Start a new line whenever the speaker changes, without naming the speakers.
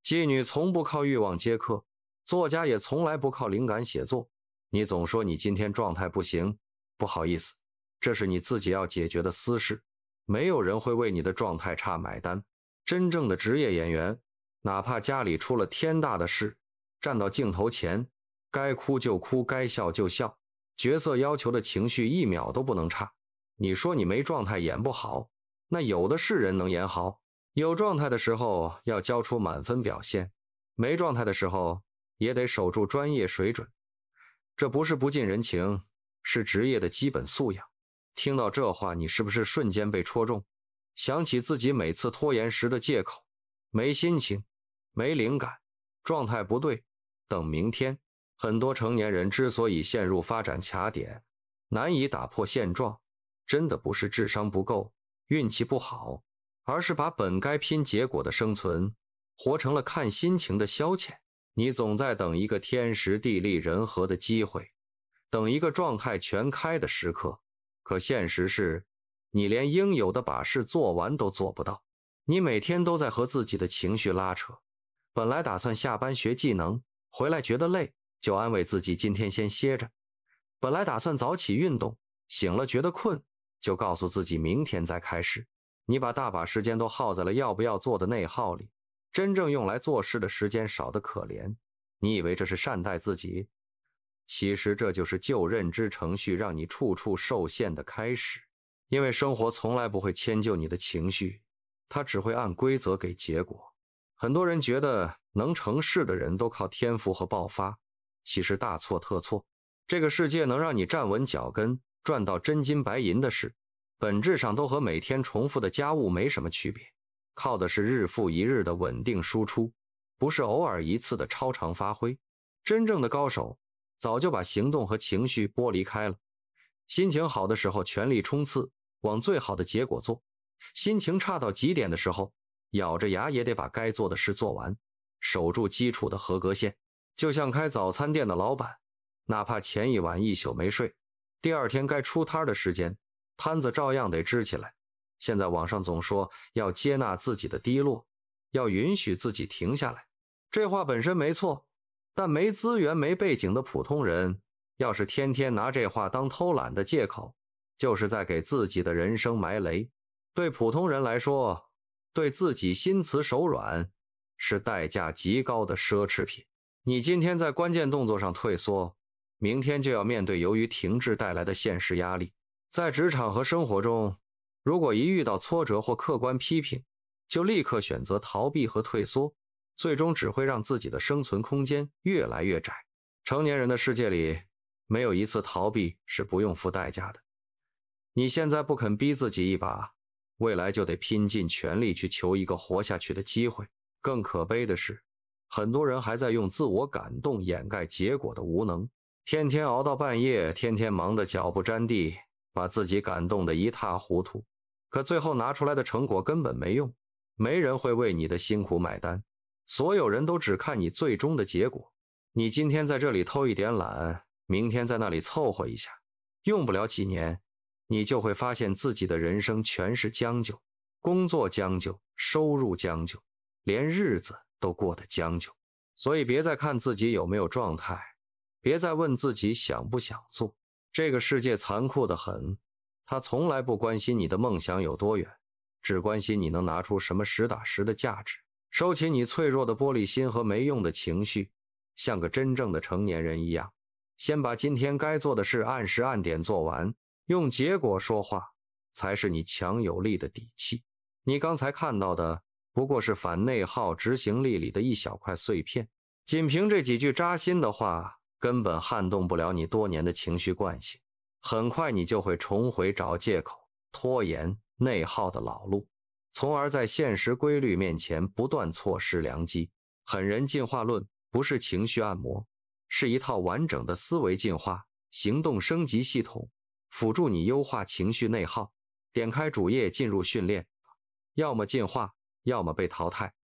妓女从不靠欲望接客，作家也从来不靠灵感写作。你总说你今天状态不行，不好意思，这是你自己要解决的私事，没有人会为你的状态差买单。真正的职业演员，哪怕家里出了天大的事，站到镜头前，该哭就哭，该笑就笑，角色要求的情绪一秒都不能差。你说你没状态演不好，那有的是人能演好。有状态的时候要交出满分表现，没状态的时候也得守住专业水准。这不是不近人情，是职业的基本素养。听到这话，你是不是瞬间被戳中？想起自己每次拖延时的借口，没心情，没灵感，状态不对，等明天。很多成年人之所以陷入发展卡点，难以打破现状，真的不是智商不够，运气不好，而是把本该拼结果的生存，活成了看心情的消遣。你总在等一个天时地利人和的机会，等一个状态全开的时刻，可现实是，你连应有的把事做完都做不到。你每天都在和自己的情绪拉扯，本来打算下班学技能，回来觉得累，就安慰自己今天先歇着。本来打算早起运动，醒了觉得困，就告诉自己明天再开始。你把大把时间都耗在了要不要做的内耗里，真正用来做事的时间少得可怜。你以为这是善待自己？其实这就是旧认知程序让你处处受限的开始。因为生活从来不会迁就你的情绪，它只会按规则给结果。很多人觉得能成事的人都靠天赋和爆发，其实大错特错。这个世界能让你站稳脚跟，赚到真金白银的事，本质上都和每天重复的家务没什么区别，靠的是日复一日的稳定输出，不是偶尔一次的超常发挥。真正的高手早就把行动和情绪剥离开了。心情好的时候全力冲刺，往最好的结果做；心情差到极点的时候，咬着牙也得把该做的事做完，守住基础的合格线。就像开早餐店的老板，哪怕前一晚一宿没睡，第二天该出摊的时间，摊子照样得支起来。现在网上总说要接纳自己的低落，要允许自己停下来，这话本身没错，但没资源没背景的普通人要是天天拿这话当偷懒的借口，就是在给自己的人生埋雷。对普通人来说，对自己心慈手软是代价极高的奢侈品。你今天在关键动作上退缩，明天就要面对由于停滞带来的现实压力。在职场和生活中，如果一遇到挫折或客观批评，就立刻选择逃避和退缩，最终只会让自己的生存空间越来越窄。成年人的世界里，没有一次逃避是不用付代价的。你现在不肯逼自己一把，未来就得拼尽全力去求一个活下去的机会。更可悲的是，很多人还在用自我感动掩盖结果的无能，天天熬到半夜，天天忙得脚不沾地，把自己感动得一塌糊涂，可最后拿出来的成果根本没用，没人会为你的辛苦买单，所有人都只看你最终的结果。你今天在这里偷一点懒，明天在那里凑合一下，用不了几年，你就会发现自己的人生全是将就，工作将就，收入将就，连日子都过得将就。所以别再看自己有没有状态，别再问自己想不想做。这个世界残酷得很，他从来不关心你的梦想有多远，只关心你能拿出什么实打实的价值。收起你脆弱的玻璃心和没用的情绪，像个真正的成年人一样，先把今天该做的事按时按点做完，用结果说话，才是你强有力的底气。你刚才看到的不过是反内耗执行力里的一小块碎片，仅凭这几句扎心的话，根本撼动不了你多年的情绪惯性。很快你就会重回找借口、拖延、内耗的老路，从而在现实规律面前不断错失良机。狠人进化论不是情绪按摩，是一套完整的思维进化、行动升级系统，辅助你优化情绪内耗。点开主页进入训练，要么进化，要么被淘汰。